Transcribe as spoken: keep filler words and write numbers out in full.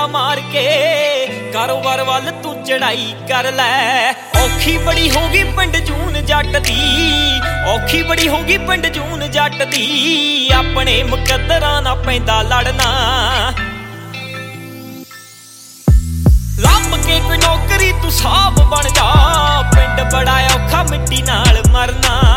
मार के कारोबार वाल तू चढ़ाई कर लै। औखी बड़ी होगी पिंड जून जट दी, औखी बड़ी होगी पिंड जून जट दी, अपने मुकद्दरां नाल पैंदा लड़ना। लभ के कोई नौकरी तू साहब बन जा, पिंड बड़ा औखा मिट्टी नाल मरना।